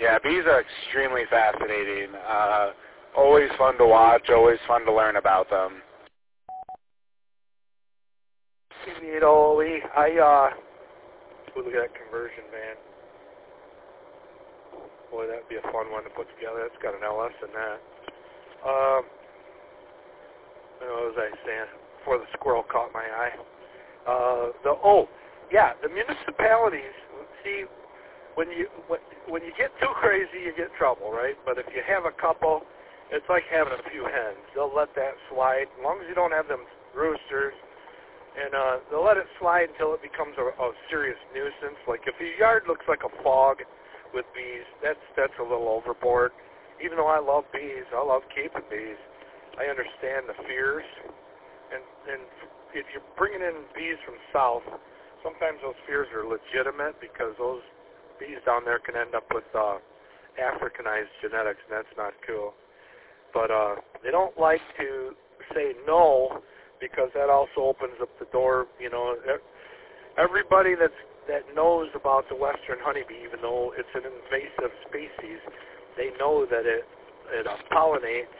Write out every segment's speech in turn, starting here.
Yeah, bees are extremely fascinating. Always fun to watch, always fun to learn about them. CB8OE, look at that conversion van. Boy, that'd be a fun one to put together. It's got an LS in that. What was I saying? Before the squirrel caught my eye. The municipalities. See, when you get too crazy, you get trouble, right? But if you have a couple, it's like having a few hens. They'll let that slide, as long as you don't have them roosters, and they'll let it slide until it becomes a serious nuisance. Like if your yard looks like a fog with bees, that's a little overboard. Even though I love bees, I love keeping bees. I understand the fears, and if you're bringing in bees from south, sometimes those fears are legitimate because those bees down there can end up with Africanized genetics, and that's not cool. But they don't like to say no because that also opens up the door. You know, everybody that knows about the western honeybee, even though it's an invasive species, they know that it pollinates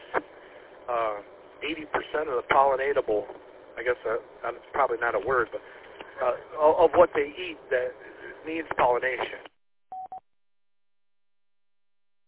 80% of the pollinatable. I guess that's probably not a word, but of what they eat that needs pollination.